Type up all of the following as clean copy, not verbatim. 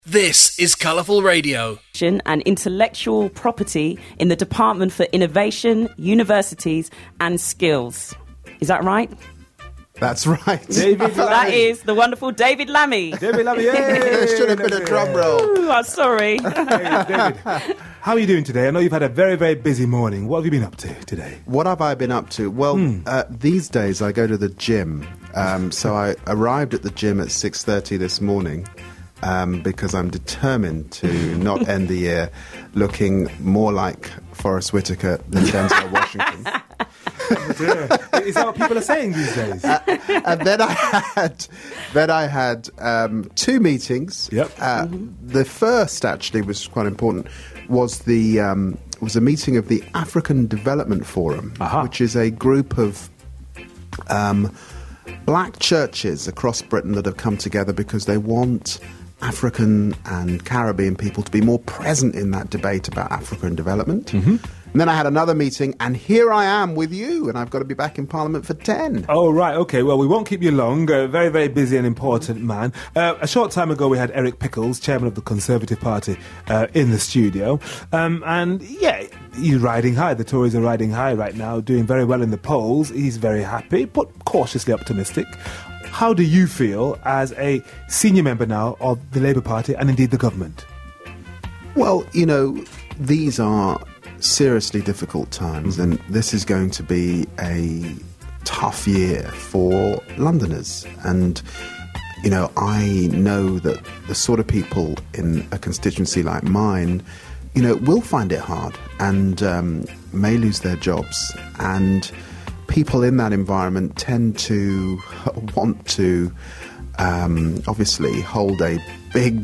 This is Colourful Radio. And intellectual property in the Department for Innovation, Universities and Skills. Is that right? That's right. David Lammy. That is the wonderful David Lammy. David Lammy, yay! There should have been a drum roll. Ooh, I'm sorry. Hey, David, how are you doing today? I know you've had a very, very busy morning. What have you been up to today? What have I been up to? Well, these days I go to the gym. So I arrived at the gym at 6:30 this morning because I'm determined to not end the year looking more like Forrest Whitaker than Denzel Washington. Is that what people are saying these days? And then I had two meetings. Yep. The first actually was quite important. Was a meeting of the African Development Forum, which is a group of black churches across Britain that have come together because they want African and Caribbean people to be more present in that debate about African development. And then I had another meeting, and here I am with you, and I've got to be back in Parliament for 10. Oh, right, okay. Well, we won't keep you long. Very, very busy and important man. A short time ago, we had Eric Pickles, chairman of the Conservative Party, in the studio. And, yeah, he's riding high. The Tories are riding high right now, doing very well in the polls. He's very happy, but cautiously optimistic. How do you feel as a senior member now of the Labour Party and indeed the government? Well, you know, these are seriously difficult times, and this is going to be a tough year for Londoners. And, you know, I know that the sort of people in a constituency like mine, you know, will find it hard and may lose their jobs. And people in that environment tend to want to obviously hold a big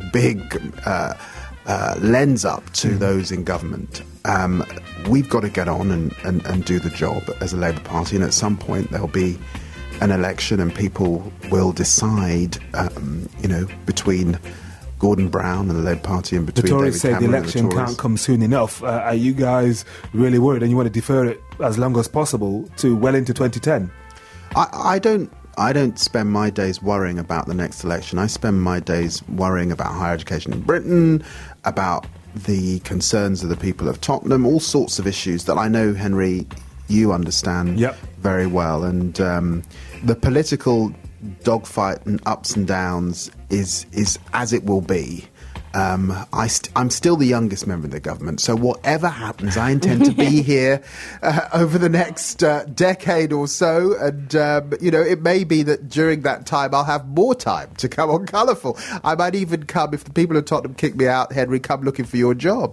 lens up to those in government. We've got to get on and do the job as a Labour Party, and at some point there'll be an election and people will decide, you know, between Gordon Brown and the Labour Party and between the Tories David say the Cameron election and the Tories. can't come soon enough. Are you guys really worried and you want to defer it as long as possible to well into 2010? I don't spend my days worrying about the next election. I spend my days worrying about higher education in Britain, about the concerns of the people of Tottenham, all sorts of issues that I know, Henry, you understand very well. And the political dogfight and ups and downs is as it will be. I'm still the youngest member of the government, so whatever happens, I intend to be here over the next decade or so, and you know, it may be that during that time I'll have more time to come on Colourful. I might even come, if the people of Tottenham kick me out, Henry, come looking for your job.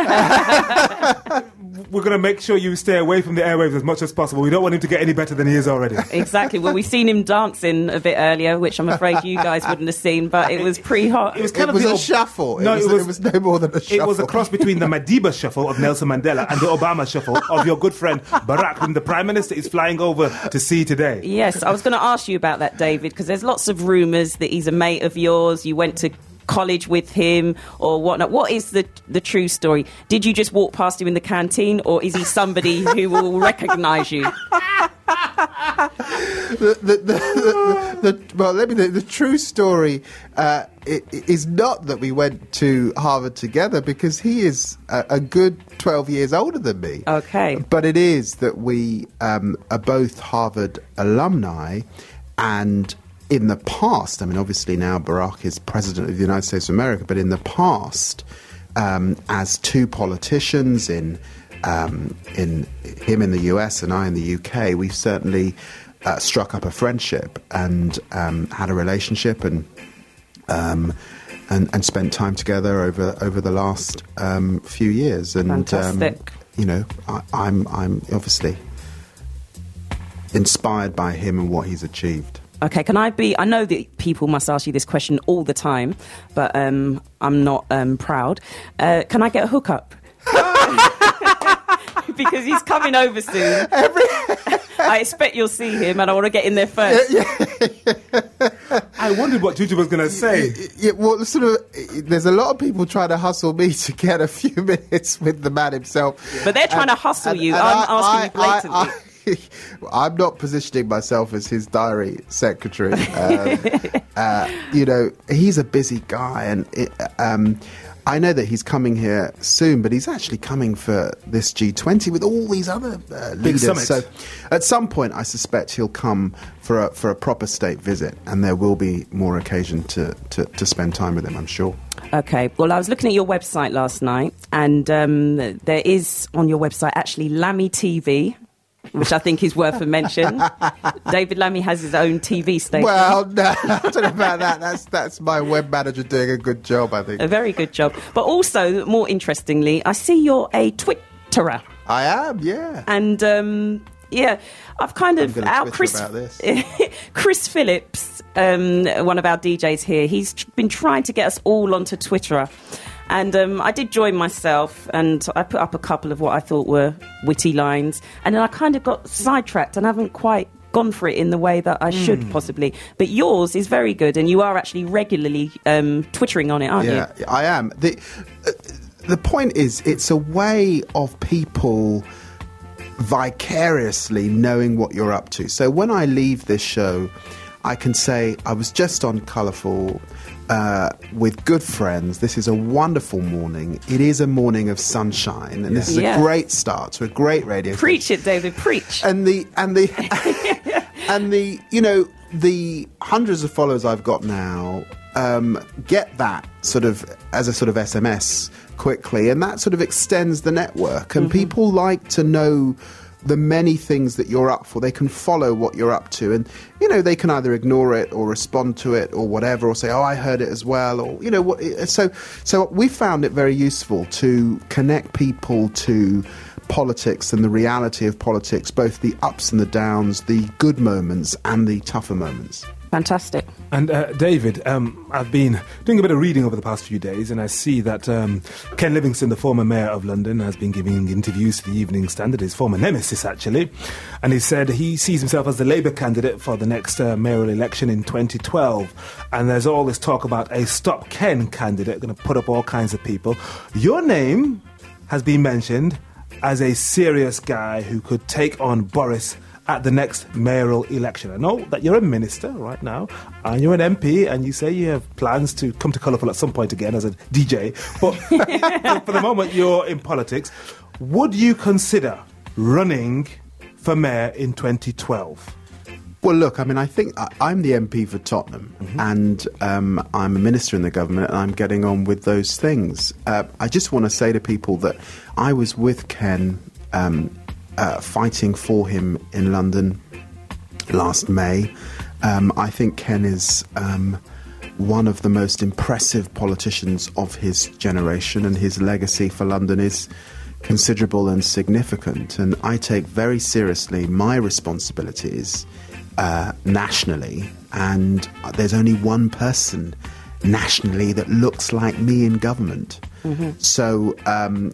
We're going to make sure you stay away from the airwaves as much as possible. We don't want him to get any better than he is already. Exactly. Well, we've seen him dancing a bit earlier, which I'm afraid you guys wouldn't have seen, but it was pretty hot. It was kind It of was a shuffle. No, it was no more than a shuffle. It was a cross between the Madiba shuffle of Nelson Mandela and the Obama shuffle of your good friend Barack, whom the Prime Minister is flying over to see today. Yes, I was going to ask you about that, David, because there's lots of rumours that he's a mate of yours. You went to college with him or whatnot. What is the true story? Did you just walk past him in the canteen, or is he somebody who will recognise you? The true story is not that we went to Harvard together, because he is a good 12 years older than me. Okay. But it is that we are both Harvard alumni, and in the past, I mean, obviously now Barack is president of the United States of America, but in the past, as two politicians in him in the US and I in the UK, we've certainly struck up a friendship and had a relationship and spent time together over the last few years. And fantastic. You know, I'm obviously inspired by him and what he's achieved. Okay, I know that people must ask you this question all the time, but I'm not proud. Can I get a hookup? Because he's coming over soon. I expect you'll see him, and I want to get in there first. I wondered what Juju was going to say. Well, sort of, there's a lot of people trying to hustle me to get a few minutes with the man himself. But they're trying to hustle you. I'm asking you blatantly. I'm not positioning myself as his diary secretary. he's a busy guy, and I know that he's coming here soon, but he's actually coming for this G20 with all these other leaders. summit. So at some point, I suspect he'll come for a proper state visit, and there will be more occasion to spend time with him, I'm sure. Okay. Well, I was looking at your website last night, and there is on your website actually Lammy TV, which I think is worth a mention. David Lammy has his own TV station. Well, no, I don't know about that. That's my web manager doing a good job, I think. A very good job. But also, more interestingly, I see you're a Twitterer. I am, yeah. And, I've kind of... I'm Twitter about this. Chris Phillips, one of our DJs here, he's been trying to get us all onto Twitterer. And I did join myself, and I put up a couple of what I thought were witty lines. And then I kind of got sidetracked and haven't quite gone for it in the way that I should possibly. But yours is very good, and you are actually regularly Twittering on it, aren't you? Yeah, I am. The point is, it's a way of people vicariously knowing what you're up to. So when I leave this show, I can say, I was just on Colourful with good friends. This is a wonderful morning. It is a morning of sunshine, and this is a great start to a great radio. Preach it, David. Preach. And the the hundreds of followers I've got now get that sort of as a sort of SMS quickly, and that sort of extends the network. And people like to know the many things that you're up for. They can follow what you're up to, and they can either ignore it or respond to it or whatever, or say, "Oh, I heard it as well," or what. So we found it very useful to connect people to politics and the reality of politics, both the ups and the downs, the good moments and the tougher moments. Fantastic. And David, I've been doing a bit of reading over the past few days, and I see that Ken Livingstone, the former mayor of London, has been giving interviews to the Evening Standard, his former nemesis actually, and he said he sees himself as the Labour candidate for the next mayoral election in 2012. And there's all this talk about a Stop Ken candidate going to put up all kinds of people. Your name has been mentioned as a serious guy who could take on Boris at the next mayoral election. I know that you're a minister right now, and you're an MP, and you say you have plans to come to Colourful at some point again as a DJ, but for the moment you're in politics. Would you consider running for mayor in 2012? Well, look, I mean, I think I'm the MP for Tottenham, and I'm a minister in the government, and I'm getting on with those things. I just want to say to people that I was with Ken fighting for him in London last May. I think Ken is one of the most impressive politicians of his generation, and his legacy for London is considerable and significant. And I take very seriously my responsibilities nationally, and there's only one person nationally that looks like me in government. So I'm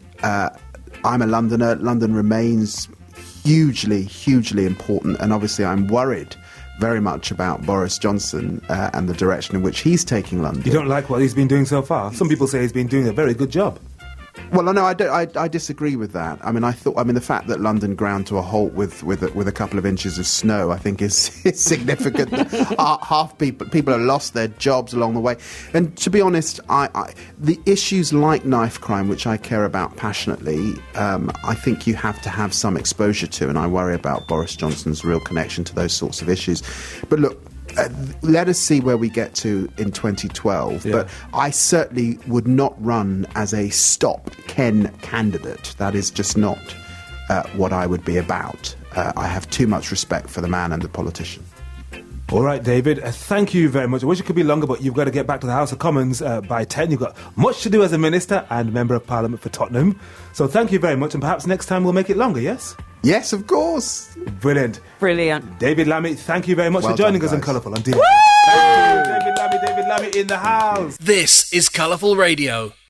a Londoner. London remains hugely, hugely important, and obviously I'm worried very much about Boris Johnson and the direction in which he's taking London. You don't like what he's been doing so far? Some people say he's been doing a very good job. Well, no, I disagree with that. I mean, the fact that London ground to a halt with a couple of inches of snow, I think is significant. Half people have lost their jobs along the way. And to be honest, the issues like knife crime, which I care about passionately, I think you have to have some exposure to, and I worry about Boris Johnson's real connection to those sorts of issues. But look, let us see where we get to in 2012. But I certainly would not run as a Stop Ken candidate. That is just not what I would be about. I have too much respect for the man and the politician. All right, David, thank you very much. I wish it could be longer, but you've got to get back to the House of Commons by 10. You've got much to do as a minister and Member of Parliament for Tottenham. So thank you very much, and perhaps next time we'll make it longer, yes? Yes, of course. Brilliant. Brilliant. David Lammy, thank you very much for joining us on Colourful. Thank you, David Lammy in the house. This is Colourful Radio.